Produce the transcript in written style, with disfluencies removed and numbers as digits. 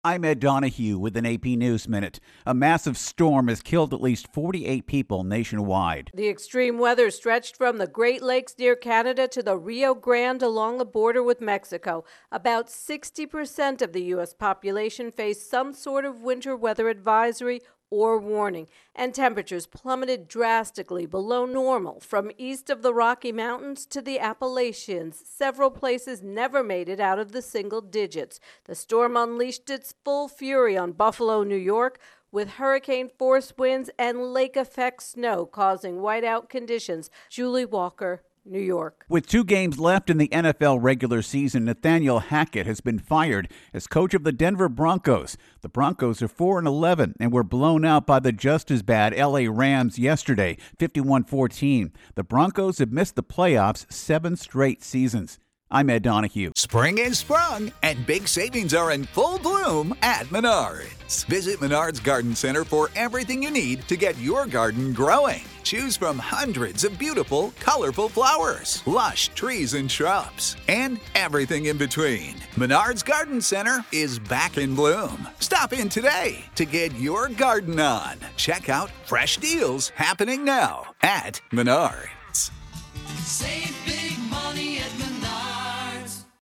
I'm Ed Donahue with an AP News Minute. A massive storm has killed at least 48 people nationwide. The extreme weather stretched from the Great Lakes near Canada to the Rio Grande along the border with Mexico. About 60% of the U.S. population faced some sort of winter weather advisory or warning, and temperatures plummeted drastically below normal from east of the Rocky Mountains to the Appalachians. Several places never made it out of the single digits. The storm unleashed its full fury on Buffalo, New York, with hurricane-force winds and lake-effect snow causing whiteout conditions. Julie Walker, New York. With 2 games left in the NFL regular season, Nathaniel Hackett has been fired as coach of the Denver Broncos. The Broncos are 4-11 and were blown out by the just as bad LA Rams yesterday, 51-14. The Broncos have missed the playoffs 7 straight seasons. I'm Ed Donahue. Spring is sprung, and big savings are in full bloom at Menards. Visit Menards Garden Center for everything you need to get your garden growing. Choose from hundreds of beautiful, colorful flowers, lush trees and shrubs, and everything in between. Menards Garden Center is back in bloom. Stop in today to get your garden on. Check out fresh deals happening now at Menards. Save